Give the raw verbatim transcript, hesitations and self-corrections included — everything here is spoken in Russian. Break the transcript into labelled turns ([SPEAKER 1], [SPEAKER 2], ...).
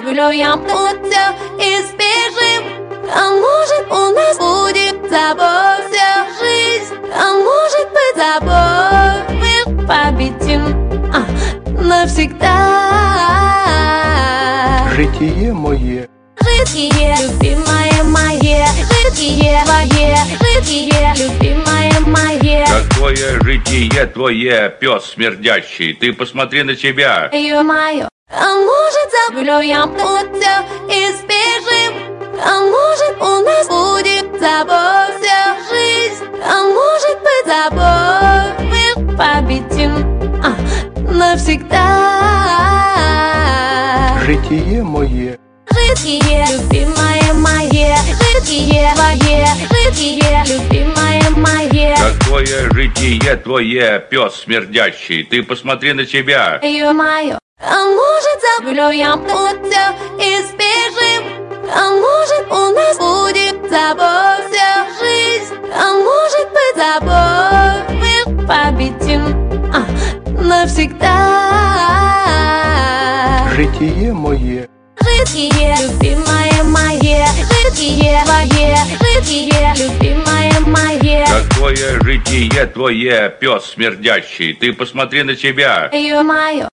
[SPEAKER 1] загуляем тут все и спешим. А может у нас будет с тобой вся жизнь, а может быть с тобой мы победим а, навсегда.
[SPEAKER 2] Житие мое,
[SPEAKER 1] житие, любимое мое, житие твое, житие, любимое мое.
[SPEAKER 3] Какое житие твое, пес смердящий, ты посмотри на себя.
[SPEAKER 1] Ё-моё, а может загуляем тут все и спешим, а может у нас будет с тобой вся жизнь, а может быть с тобой мы победим а, навсегда.
[SPEAKER 2] житие мое,
[SPEAKER 1] житие, любимое мое, житие твое, житие, любимое мое.
[SPEAKER 3] Какое житие твое, пес смердящий, ты посмотри на себя.
[SPEAKER 1] Ё-моё, а может загуляем тут все и спешим, а может у нас будет с тобой вся жизнь, а может быть с тобой мы победим а, навсегда.
[SPEAKER 2] житие мое,
[SPEAKER 1] житие, любимое мое, житие твое, житие, любимое мое.
[SPEAKER 3] Какое житие твое, пес смердящий, ты посмотри на себя.
[SPEAKER 1] Ё-моё,